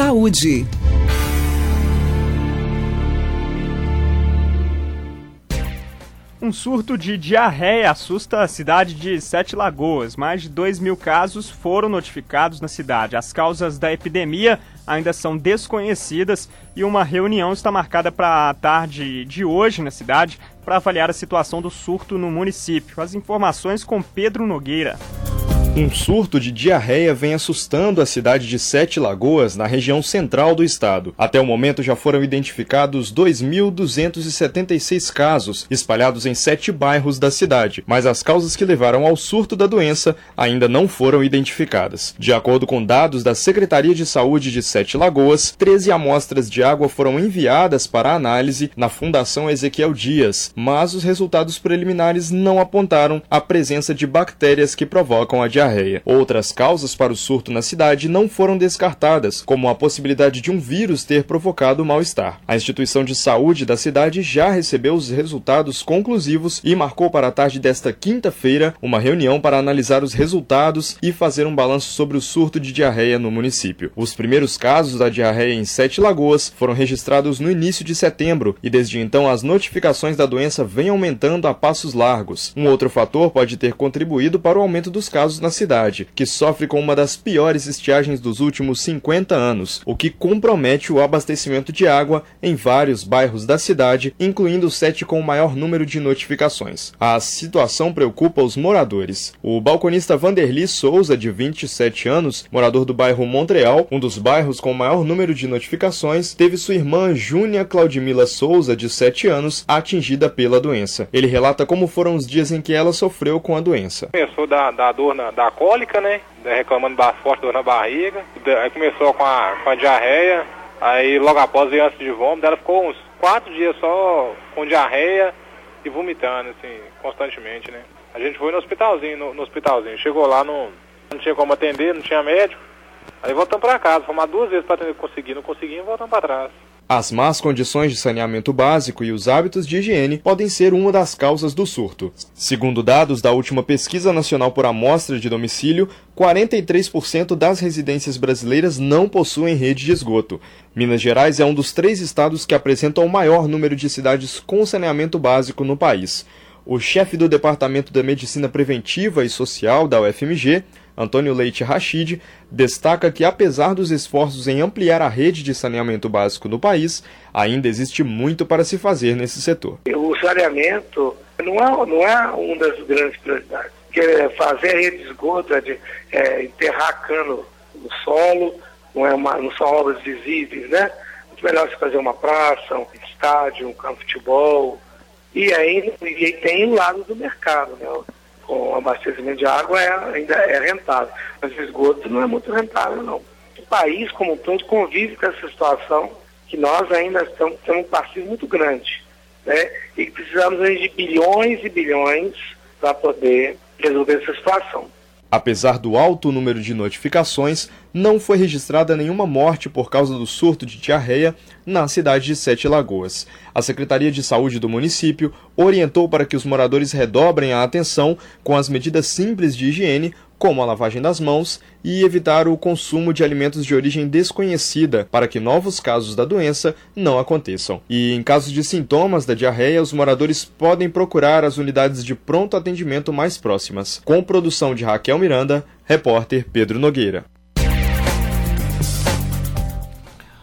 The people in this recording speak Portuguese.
Saúde. Um surto de diarreia assusta a cidade de Sete Lagoas. Mais de 2.000 casos foram notificados na cidade. As causas da epidemia ainda são desconhecidas e uma reunião está marcada para a tarde de hoje na cidade para avaliar a situação do surto no município. As informações com Pedro Nogueira. Um surto de diarreia vem assustando a cidade de Sete Lagoas, na região central do estado. Até o momento já foram identificados 2.276 casos, espalhados em 7 bairros da cidade, mas as causas que levaram ao surto da doença ainda não foram identificadas. De acordo com dados da Secretaria de Saúde de Sete Lagoas, 13 amostras de água foram enviadas para análise na Fundação Ezequiel Dias, mas os resultados preliminares não apontaram a presença de bactérias que provocam a diarreia. Outras causas para o surto na cidade não foram descartadas, como a possibilidade de um vírus ter provocado o mal-estar. A instituição de saúde da cidade já recebeu os resultados conclusivos e marcou para a tarde desta quinta-feira uma reunião para analisar os resultados e fazer um balanço sobre o surto de diarreia no município. Os primeiros casos da diarreia em Sete Lagoas foram registrados no início de setembro e desde então as notificações da doença vêm aumentando a passos largos. Um outro fator pode ter contribuído para o aumento dos casos na cidade, que sofre com uma das piores estiagens dos últimos 50 anos, o que compromete o abastecimento de água em vários bairros da cidade, incluindo os 7 com o maior número de notificações. A situação preocupa os moradores. O balconista Vanderly Souza, de 27 anos, morador do bairro Montreal, um dos bairros com o maior número de notificações, teve sua irmã Júnia Claudimila Souza, de 7 anos, atingida pela doença. Ele relata como foram os dias em que ela sofreu com a doença. Começou da dor da cólica, né? Reclamando forte dor na barriga. Aí começou com a diarreia. Aí logo após veio ânsia de vômito. Ela ficou uns 4 dias só com diarreia e vomitando, assim, constantemente, né? A gente foi no hospitalzinho, Chegou lá, não tinha como atender, não tinha médico. Aí voltamos para casa. Fomos 2 vezes para atender, não conseguimos, voltamos para trás. As más condições de saneamento básico e os hábitos de higiene podem ser uma das causas do surto. Segundo dados da última Pesquisa Nacional por Amostra de Domicílio, 43% das residências brasileiras não possuem rede de esgoto. Minas Gerais é um dos 3 estados que apresentam o maior número de cidades com saneamento básico no país. O chefe do Departamento da Medicina Preventiva e Social da UFMG, Antônio Leite Rachid, destaca que, apesar dos esforços em ampliar a rede de saneamento básico no país, ainda existe muito para se fazer nesse setor. O saneamento não é uma das grandes prioridades. Fazer a rede de esgoto, enterrar cano no solo, não são obras visíveis, né? Muito melhor se fazer uma praça, um estádio, um campo de futebol. E aí tem o lado do mercado, né? Com abastecimento de água ainda é rentável, mas o esgoto não é muito rentável, não. O país como um todo convive com essa situação, que nós ainda temos um passivo muito grande, né? E precisamos de bilhões e bilhões para poder resolver essa situação. Apesar do alto número de notificações, não foi registrada nenhuma morte por causa do surto de diarreia na cidade de Sete Lagoas. A Secretaria de Saúde do município orientou para que os moradores redobrem a atenção com as medidas simples de higiene, como a lavagem das mãos, e evitar o consumo de alimentos de origem desconhecida para que novos casos da doença não aconteçam. E em caso de sintomas da diarreia, os moradores podem procurar as unidades de pronto atendimento mais próximas. Com produção de Raquel Miranda, repórter Pedro Nogueira.